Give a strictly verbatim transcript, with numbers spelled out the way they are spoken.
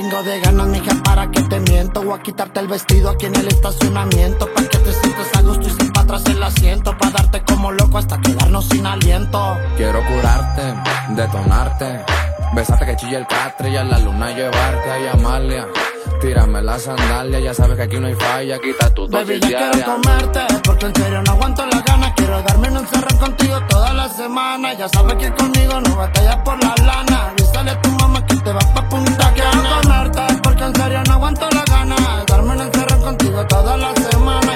chingo de ganas, mija, para que te miento. Voy a quitarte el vestido aquí en el estacionamiento, pa' que te sientes a gusto y sin pa' atrás el asiento, pa' darte como loco hasta quedarnos sin aliento. Quiero curarte, detonarte, besarte que chille el catre y a la luna llevarte a Amalia. Tírame la sandalia, ya sabes que aquí no hay falla, quita tu dosis Baby, ya diaria. quiero comerte, porque en serio no aguanto las ganas. Quiero darme un encerro contigo toda la semana. Ya sabes que conmigo no batallas por la lana. Avísale a tu mamá que te vas pa' Punta Cana. Quiero comerte, porque en serio no aguanto las ganas. Darme un encerro contigo toda la semana.